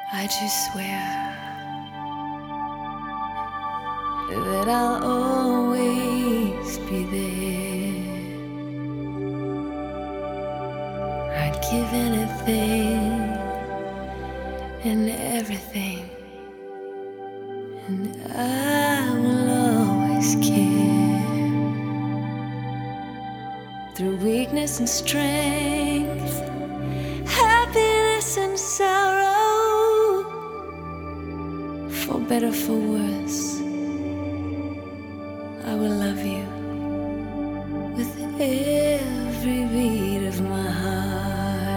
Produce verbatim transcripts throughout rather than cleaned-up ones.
I just swear that I'll always be there. I'd give anything and everything, and I will always care. Through weakness and strength, happiness and sorrow, for better, for worse, I will love you with every beat of my heart.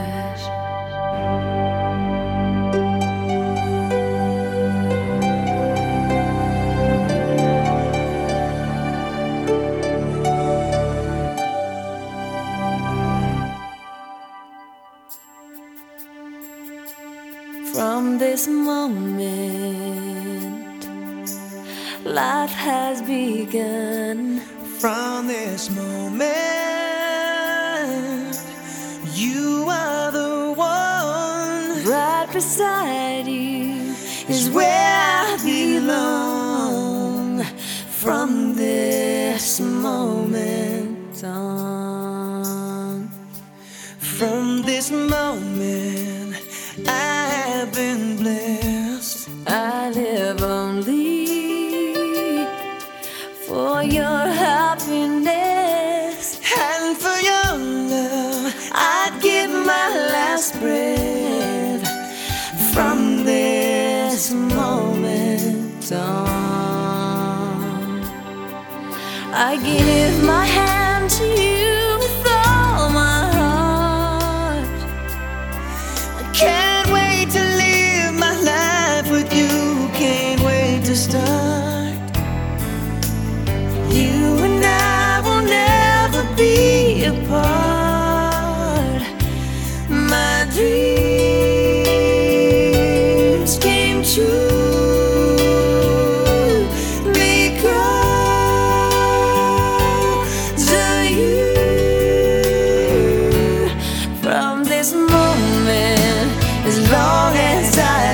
From this moment, life has begun. From this moment, you are the one. Right beside you is where I belong. From this moment on, From this moment, I have been blessed. I live only for your happiness, And for your love, I'd give my last breath. From this moment on, I give my hand to you with all my heart. I can't wait to live my life with you. Can't wait to start. You and I will never be apart. My dreams came true because of you. From this moment, as long as I